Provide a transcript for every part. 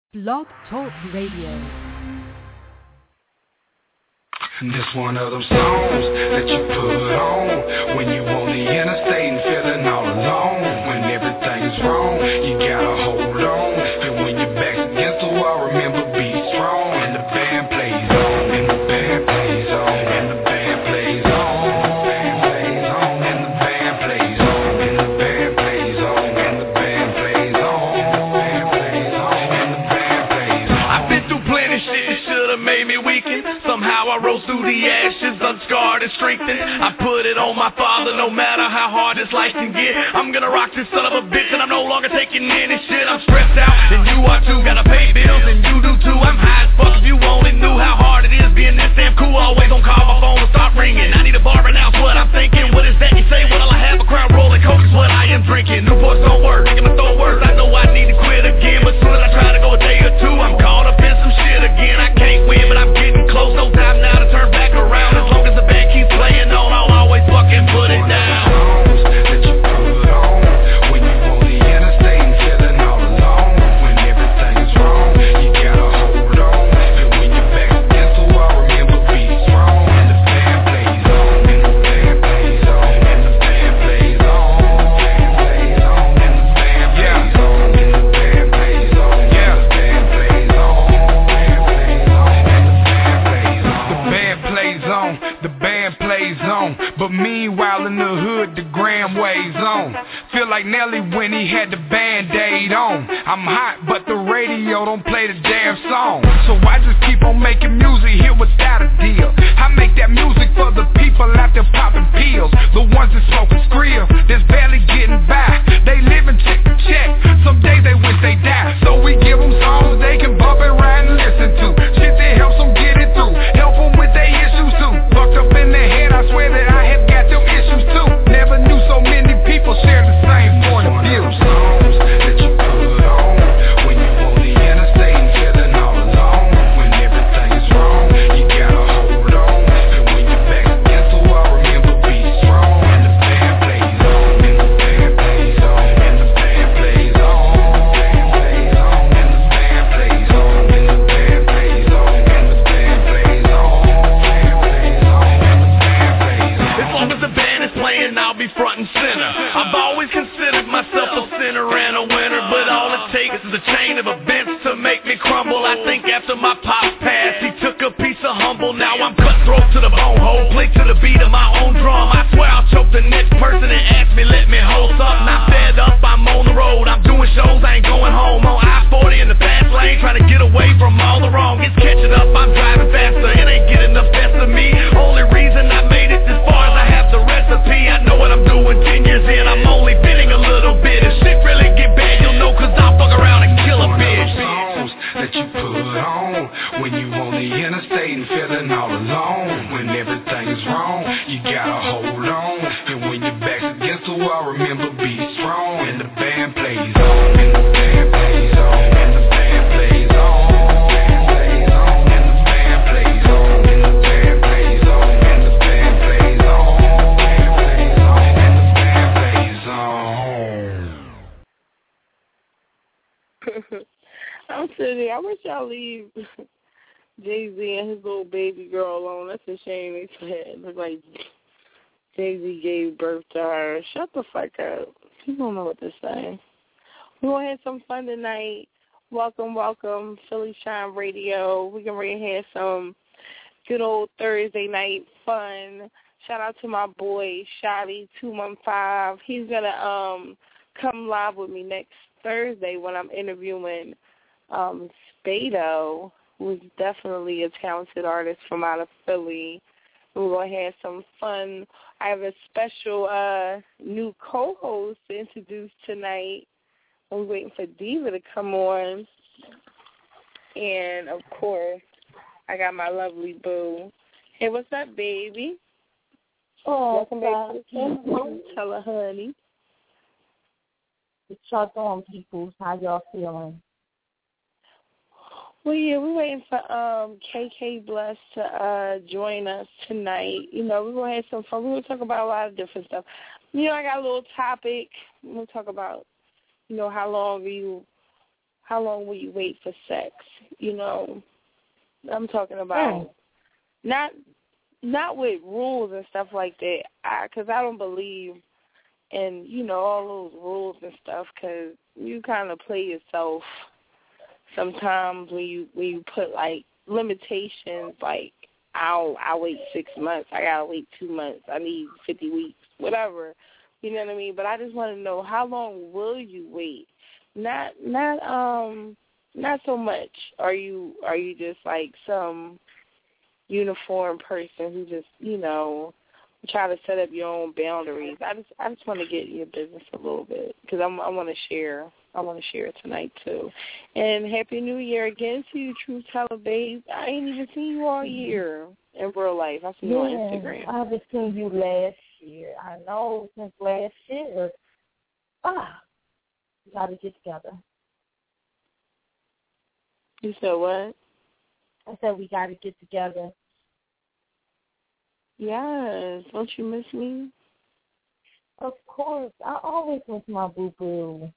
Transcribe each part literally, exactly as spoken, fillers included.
Blog Talk Radio. This one of them songs that you put on when you on the interstate and feeling all alone. When everything is wrong, you gotta hold on. And when your back's against the wall, remember be strong. And the band plays on, and the band plays on, and the band plays on, and the band plays on, and the band plays on, and the band plays on, and the band plays on, and the band plays on. I've been through plenty shit that should've made me weaken. Somehow I rose through the ashes, unscarred and strengthened. I put it on my father, no matter how hard this life can get. I'm gonna rock this son of a bitch, and I'm no longer taking any shit. I'm stressed out, and you are too. Gotta pay bills, and you do too. I'm high as fuck. If you only knew how hard it is being this damn cool, always on call, my phone will stop ringing. I need a bar and now what I'm thinking. What is that you say? What'll I have? A crown rolling coke is what I am drinking. Newports don't work, making my throw words. I know I need to quit again, but soon as I try to go a day or two, I'm caught up in some shit again. I can't win, but I'm getting close. No time now to turn back around. As long as the band keeps playing on, I'll always fucking put it down. Songs that you put on when you on the interstate and feeling all alone. When everything is wrong, you gotta hold on. And when your back's against the wall, remember be strong. And the band plays on, and the band plays on, and the band plays on, and the band plays on, and the band plays on, and the band plays on, yeah, the band plays on, and the band plays on, and the band plays on. The band plays on, the band plays on. But meanwhile in the hood, the gram weighs on. Feel like Nelly when he had the Band-Aid on. I'm hot, but the radio don't play the damn song. So I just keep on making music here without a deal. I make that music for the people out there popping pills. The ones that smoking skrill, that's barely getting by. They living check to check, some days they wish they die. So we give them songs they can bump and ride and listen to. Shit that helps them get it through, help them with their issues too. Fucked up in their head, I swear that I have got them issues too. Never knew so many people share the same point of view. Songs that you put on when you on the interstate and feeling all alone. When everything is wrong, you gotta hold on. And when your back's against the wall, remember be strong. And the band plays on, and the band plays on, and the band plays on, and the band plays on, and the band plays on, and the band plays on, and the band plays on, and the band plays on. As long as the band is playing, I'll be front and center. I've always considered myself a sinner and a winner, but all it takes is a chain of events to make me crumble. I think after my pops passed, he took a piece of humble. Now I'm cutthroat to the bone hole, play to the beat of my own drum. I swear I'll choke the next person that asks me, let me hold up. Now fed up, I'm on the road, I'm doing shows, I ain't going home. On I forty in the fast lane, trying to get away from all the wrong. It's catching up, I'm driving faster, it ain't getting the best of me. Only reason I made it this far is I have the recipe. I know what I'm doing ten years in, I'm only bending a little bit. If shit really get bad, you'll know, cause I'll fuck around and kill a bitch. Songs that you put on when you on the interstate and feeling all alone. When everything is wrong, you gotta hold on. And when your back's against the wall, remember be strong. And the band plays on, and the band plays on, and the band plays on, and the band plays on, and the band plays on, and the band plays on, and the band plays on, and the band plays on. I'm sitting. I wish y'all leave Jay-Z and his little baby girl alone. That's a shame. They said it looked like Jay-Z gave birth to her. Shut the fuck up. You don't know what to say. We're going to have some fun tonight. Welcome, welcome, Philly Shine Radio. We're going to have some good old Thursday night fun. Shout out to my boy, Shotty two one five. He's going to um come live with me next Thursday when I'm interviewing um, Spado, who's definitely a talented artist from out of Philly. We're going to have some fun. I have a special uh, new co-host to introduce tonight. We're waiting for Diva to come on. And, of course, I got my lovely boo. Hey, what's up, baby? Oh, welcome back to the show. Tell her, honey. What y'all doing, people? How y'all feeling? Well, yeah, we're waiting for um, K K Bless to uh, join us tonight. You know, we're going to have some fun. We're going to talk about a lot of different stuff. You know, I got a little topic. We're going to talk about, you know, how long are you how long will you wait for sex? You know, I'm talking about mm. not not with rules and stuff like that, because I, I don't believe in, you know, all those rules and stuff, because you kind of play yourself sometimes when you when you put, like, limitations, like, I'll, I'll wait six months, I got to wait two months, I need fifty weeks, whatever, you know what I mean? But I just want to know, how long will you wait? Not, not, um, not so much. Are you, are you just like some uniform person who just, you know, try to set up your own boundaries? I just, I just want to get in your business a little bit because I'm, I want to share. I want to share tonight too. And Happy New Year again to you, Truth Teller babes. I ain't even seen you all year in real life. I seen you yeah, on Instagram. I haven't seen you last year. I know since last year. Ah. We got to get together. You said what? I said we got to get together. Yes. Don't you miss me? Of course. I always miss my boo-boo.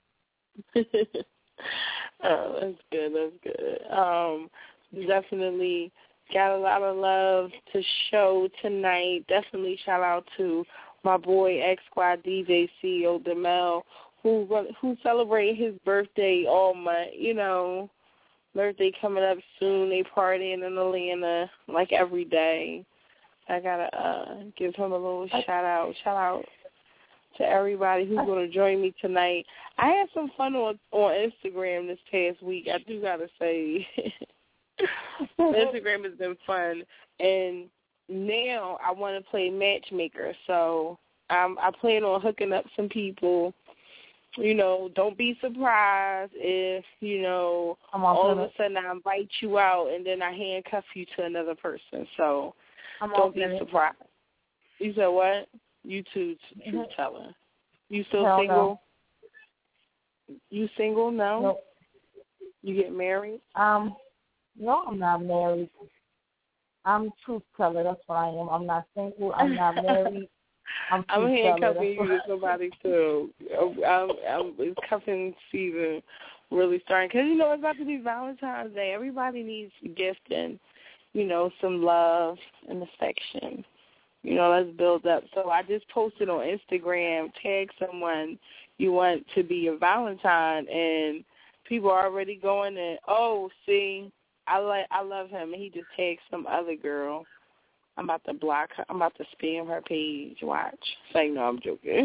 Oh, that's good. That's good. Um, definitely got a lot of love to show tonight. Definitely shout out to my boy X Y D J C O Demel, who who celebrate his birthday all month, you know, birthday coming up soon. They partying in Atlanta like every day. I got to uh, give him a little shout-out. Shout-out to everybody who's going to join me tonight. I had some fun on, on Instagram this past week. I do got to say, Instagram has been fun. And now I want to play matchmaker, so um, I plan on hooking up some people. You know, don't be surprised if, you know, all of a sudden I invite you out and then I handcuff you to another person. So I'm don't be surprised. You said what? You too, Truth mm-hmm. Teller. You still Hell single? No. You single? No? Nope. You get married? Um, no, I'm not married. I'm Truth Teller. That's what I am. I'm not single. I'm not married. I'm, I'm handcuffing you to somebody too. I'm, I'm, it's cuffing season really starting because you know it's about to be Valentine's Day. Everybody needs a gift and you know some love and affection. You know, let's build up. So I just posted on Instagram, tag someone you want to be your Valentine, and people are already going and oh, see, I like I love him, and he just tagged some other girl. I'm about to block her. I'm about to spam her page. Watch. Say, no, I'm joking.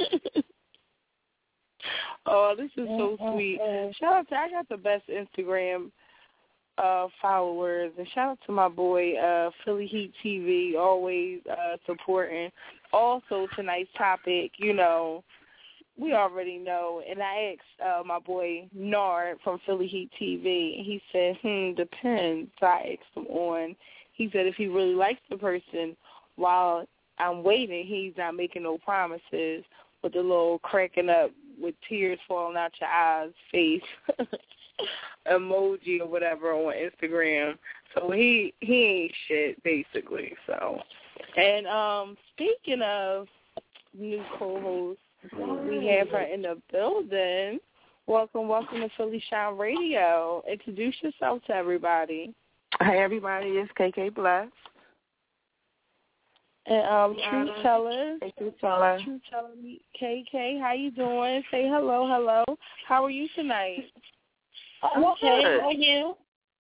Oh, this is so sweet. Shout out to, I got the best Instagram uh, followers. And shout out to my boy, uh, Philly Heat T V, always uh, supporting. Also, tonight's topic, you know, we already know. And I asked uh, my boy, Nard, from Philly Heat T V, and he said, hmm, depends. So I asked him on. He said if he really likes the person, while I'm waiting, he's not making no promises with the little cracking up with tears falling out your eyes face emoji or whatever on Instagram. So he he ain't shit, basically. So, and um, speaking of new co-hosts, we have her in the building. Welcome, welcome to Philly Shine Radio. Introduce yourself to everybody. Hey, everybody, it's K K Bless. And um, Truth Teller. Hey, Truth Teller. Truth Teller, K K, how you doing? Say hello, hello. How are you tonight? I'm okay. How are you?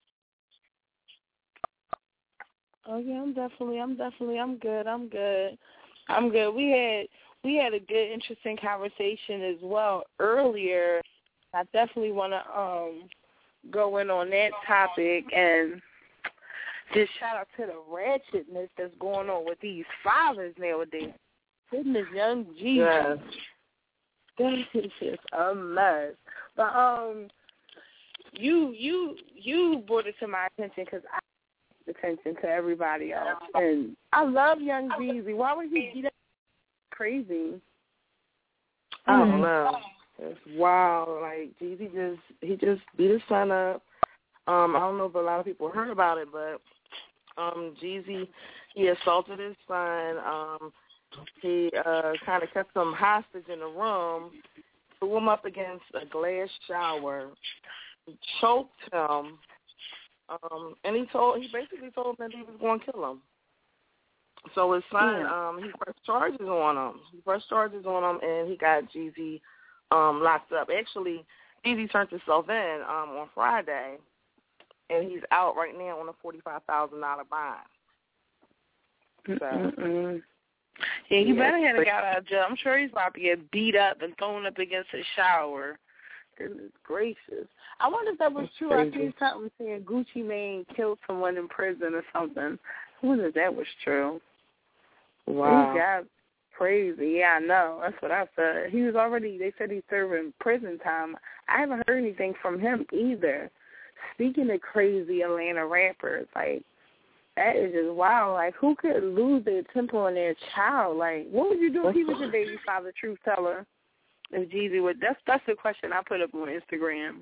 Oh yeah, I'm definitely, I'm definitely, I'm good. I'm good. I'm good. We had we had a good, interesting conversation as well earlier. I definitely want to um go in on that topic and just shout out to the ratchetness that's going on with these fathers nowadays. Goodness, young Jesus. Yes. That is just a mess. But um, you you you brought it to my attention because I paid attention to everybody else, and I love young Jeezy. Why would he be that crazy? I don't know. It's wild. Like Jeezy just he just beat his son up. Um, I don't know if a lot of people heard about it, but um, Jeezy, he assaulted his son. Um, he uh, kind of kept him hostage in the room, threw him up against a glass shower, choked him, um, and he told he basically told him that he was going to kill him. So his son, yeah. um, he pressed charges on him. He pressed charges on him, and he got Jeezy um, locked up. Actually, Jeezy turned himself in um, on Friday, and he's out right now on a forty-five thousand dollars bond. So. Mm-mm. Yeah, he better have got out of jail. I'm sure he's about to get beat up and thrown up against a shower. Goodness gracious. I wonder if that was true. I seen something saying Gucci Mane killed someone in prison or something. I wonder if that was true. Wow. He got crazy. Yeah, I know. That's what I said. He was already, they said he's serving prison time. I haven't heard anything from him either. Speaking of crazy Atlanta rappers, like, that is just wild. Like, who could lose their temper on their child? Like, what would you do if he was your baby father, truth teller? If Jeezy would, that's that's the question I put up on Instagram.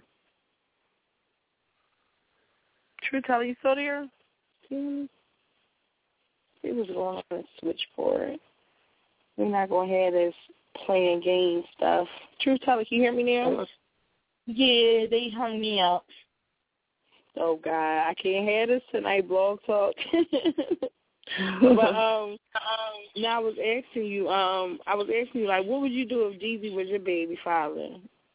Truth teller, you still there? Hmm. He was going on a switchboard. We're not going to have this playing game stuff. Truth teller, can you hear me now? Yeah, they hung me up. Oh, God, I can't have this tonight, Blog Talk. But um, um, now I was asking you, um, I was asking you, like, what would you do if Jeezy was your baby father?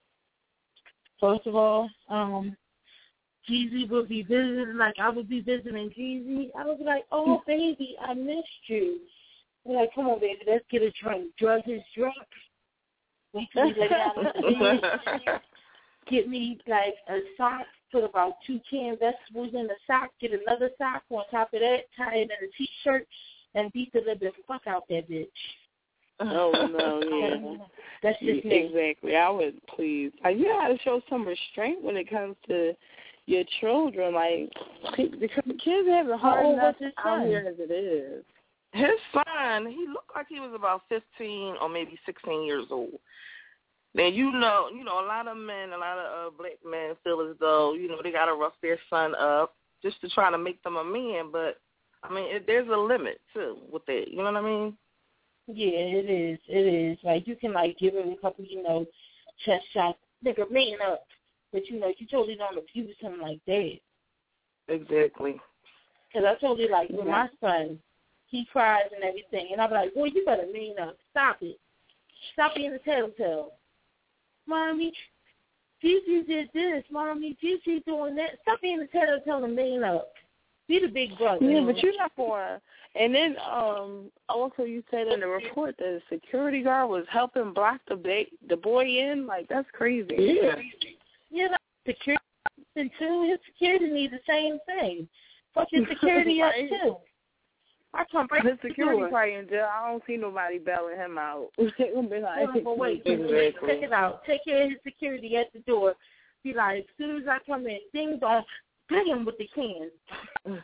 First of all, um, Jeezy would be visiting, like I would be visiting Jeezy. I would be like, oh, baby, I missed you. I'd be like, come on, baby, let's get a drink. Drug his drunk. Wait till we lay down the bed. Get me, like, a sock. Put about two canned vegetables in the sock, get another sock on top of that, tie it in a T-shirt, and beat the living fuck out that bitch. Oh, no, yeah. That's just yeah, me. Exactly. I would, please. Like, you got to show some restraint when it comes to your children. Like, because the kids have a hard oh, enough out son? here as it is. His son, he looked like he was about fifteen or maybe sixteen years old. Now, you know, you know, a lot of men, a lot of uh, black men feel as though, you know, they got to rough their son up just to try to make them a man. But, I mean, it, there's a limit, too, with it. You know what I mean? Yeah, it is. It is. Like, you can, like, give him a couple, you know, chest shots. Nigga, man up. But, you know, you totally don't abuse him like that. Exactly. Because I told you, like, with my son, he cries and everything. And I'm like, boy, you better man up. Stop it. Stop being a tattletale. Mommy, Gigi did this. Mommy, Gigi doing that. Stop being a tattletale and man up. Be the big brother. Yeah, but you're not going to. And then um, also you said in the report that a security guard was helping block the ba- the boy in. Like, that's crazy. Yeah. You know, security and too, his security needs the same thing. Fuck your security up, too. I come break the security door. probably in jail. I don't see nobody bailing him out. Be like, no, but wait, exactly. check it out. Take care of his security at the door. Be like, as soon as I come in, ding dong, hit him with the can.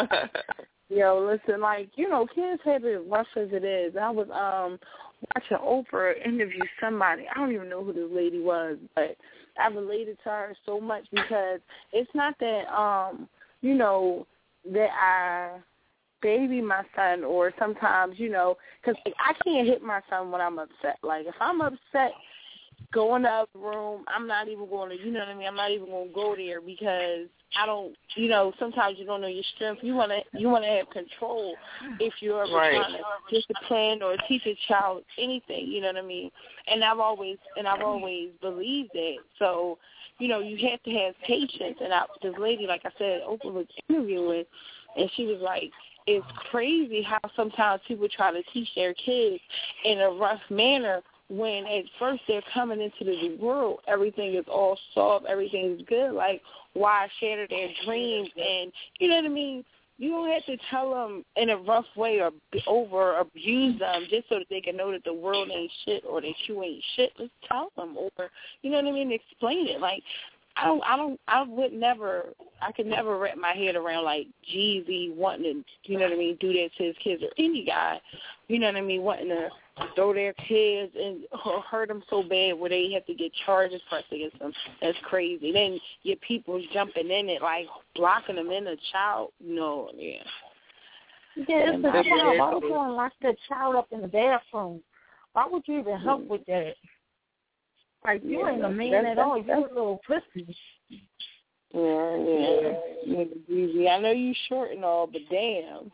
Yo, listen, like, you know, kids have it rough as it is. I was um watching Oprah interview somebody. I don't even know who this lady was, but I related to her so much because it's not that, um, you know, that I baby my son, or sometimes, you know, because like, I can't hit my son when I'm upset. Like, if I'm upset, go in the other room, I'm not even going to, you know what I mean, I'm not even going to go there because I don't, you know, sometimes you don't know your strength. You want to you want to have control if you're ever right. trying to discipline or teach a child anything, you know what I mean? And I've always, and I've always believed that. So, you know, you have to have patience. And I, this lady, like I said, Oprah was interviewing, and she was like, it's crazy how sometimes people try to teach their kids in a rough manner when at first they're coming into the world, everything is all soft, everything is good. Like, why shatter their dreams? And, you know what I mean? You don't have to tell them in a rough way or over abuse them just so that they can know that the world ain't shit or that you ain't shit. Just tell them, or, you know what I mean? Explain it. Like, I don't, I don't, I would never, I could never wrap my head around like Jeezy wanting to, you know what I mean, do that to his kids, or any guy, you know what I mean, wanting to throw their kids and or hurt them so bad where they have to get charges pressed against them. That's crazy. Then your people's jumping in it, like blocking them in a child. No, yeah. Yeah, it's a child. Why would you want to lock that child up in the bathroom? Why would you even help with that? Like, you yeah, ain't a man that's, at that's, all. You're a little pussy. Yeah, yeah. yeah. Easy. I know you short and all, but damn.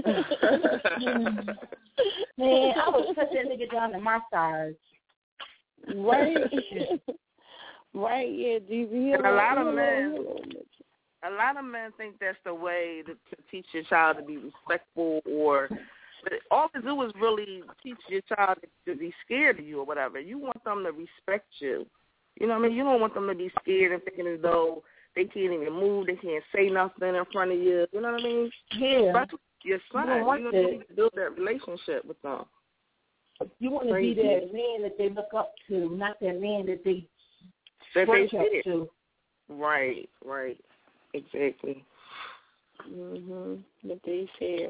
Man, I would cut that nigga down to my size. Right. Right, yeah, D V. And a lot of men, a lot of men think that's the way to, to teach your child to be respectful, or but all to do is really teach your child to, to be scared of you or whatever. You want them to respect you. You know what I mean? You don't want them to be scared and thinking as though they can't even move, they can't say nothing in front of you. You know what I mean? Yeah. Especially your son. You, you know, you need to build that relationship with them. You want to be that man that they look up to, not that man that they that they up to. Right, right, exactly. Mhm. That they fear.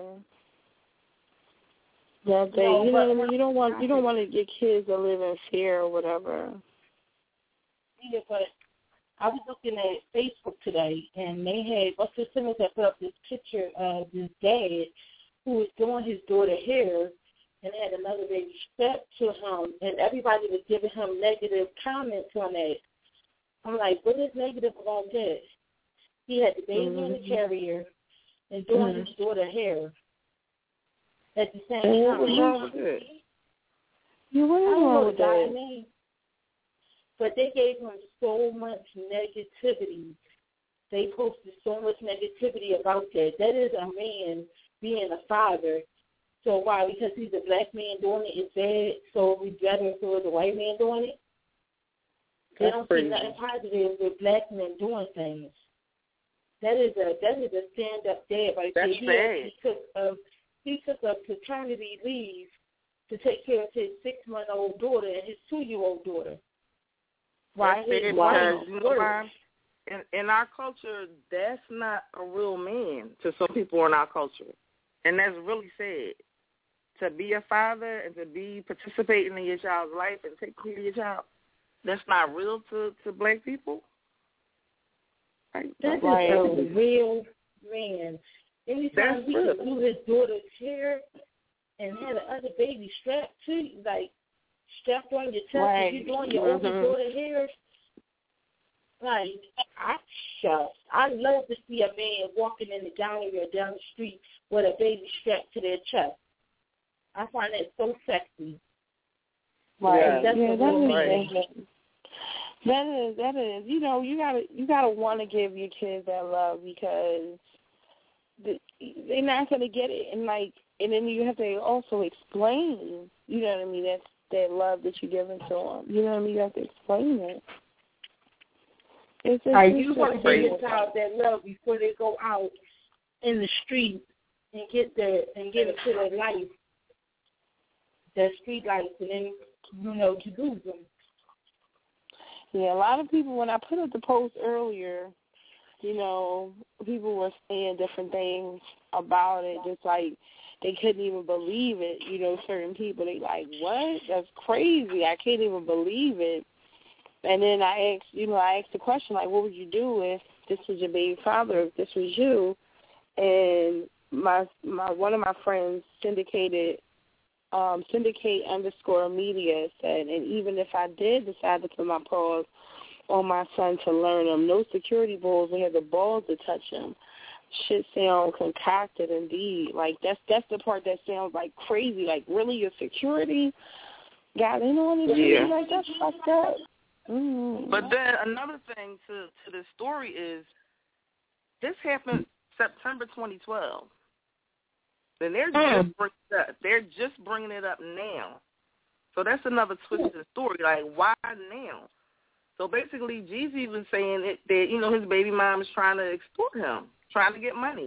That they, no, you know what I mean. You don't want, you don't want to get kids to live in fear or whatever. Yeah, but I was looking at Facebook today, and they had Buster Simmons had put up this picture of this dad who was doing his daughter hair and had another baby strapped to him, and everybody was giving him negative comments on that. I'm like, what is negative about that? He had the baby mm-hmm. in the carrier and doing mm-hmm. his daughter hair at the same and time. What's wrong with it? You what is wrong with that? Name, but they gave him so much negativity. They posted so much negativity about that. That is a man being a father. So why? Because he's a black man doing it, it's bad, so we better if it was a white man doing it? They That's don't crazy. see nothing positive with black men doing things. That is a that is a stand up dad right there. That's He, bad. he took a he took a paternity leave to take care of his six month old daughter and his two year old daughter. Why? Because, you know why? In, in our culture, that's not a real man to some people in our culture. And that's really sad. To be a father and to be participating in your child's life and take care of your child, that's not real to, to black people. Right? That's right. A real man. Anytime that's he real. could do his daughter's hair and had the other baby strapped to you, like, strapped on your chest right. and you're doing your mm-hmm. older daughter hair. Like, I shucks. I love to see a man walking in the gallery or down the street with a baby strapped to their chest. I find that so sexy. Right. Yeah, that's yeah, that is, right. that is that is. You know, you gotta you gotta want to give your kids that love because the, they're not gonna get it, and like, and then you have to also explain. You know what I mean? That's that love that you're giving to them. You know what I mean? You have to explain it. It's just, Are you want to give your child that love before they go out in the street and get their and get into their life, their street life, and then you know to lose them. Yeah, a lot of people. When I put up the post earlier, you know, people were saying different things about it, just like they couldn't even believe it. You know, certain people they like, what? That's crazy. I can't even believe it. And then I asked, you know, I asked the question, like, what would you do if this was your baby father, if this was you? And my my one of my friends syndicated, um, syndicate underscore media said, and even if I did decide to put my paws on my son to learn him, no security balls would have the balls to touch him. Shit sound concocted indeed. Like, that's that's the part that sounds like crazy. Like, really, your security got in on it? Yeah. Like, that's fucked up. Mm. But then another thing to, to this story is this happened September twenty twelve. And they're mm. just bringing it up. They're just bringing it up now. So that's another twist in the story. Like, why now? So basically, Jeezy was saying it, that, you know, his baby mom is trying to extort him, trying to get money.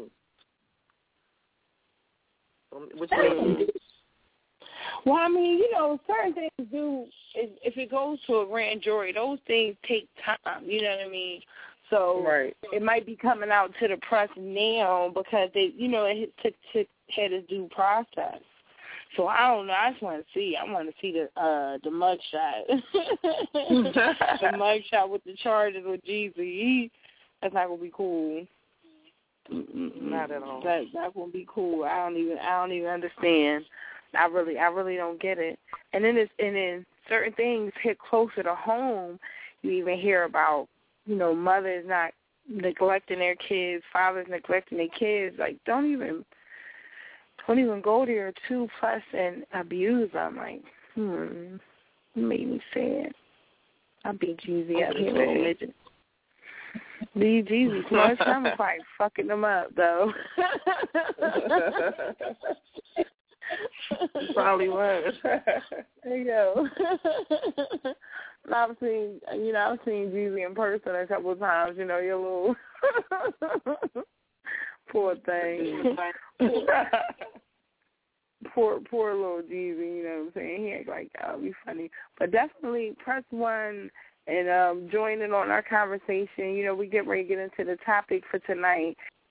Which means... Well, I mean, you know, certain things do, if, if it goes to a grand jury, those things take time, you know what I mean? So right. It might be coming out to the press now because, they, you know, it took, took, had a due process. So I don't know. I just want to see. I want to see the uh, the mug shot. The mug shot with the charges with Jeezy. That's not going to be cool. Mm-mm. Not at all. That, that's going to be cool. I don't even, I don't even understand. I really, I really don't get it. And then, it's, and then certain things hit closer to home. You even hear about, you know, mothers not neglecting their kids, fathers neglecting their kids. Like, don't even, don't even go there to fuss and abuse them. Like, hmm, it made me sad. I beat Jeezy out here with religion. Leave Jeezy too much time is probably fucking them up, though. Probably was. There you go. I've seen, you know, I've seen Jeezy in person a couple of times. You know, your little poor thing. poor, poor little Jeezy. You know what I'm saying? He ain't like, oh, be funny, but definitely press one and um, join in on our conversation. You know, we get ready to get into the topic for tonight.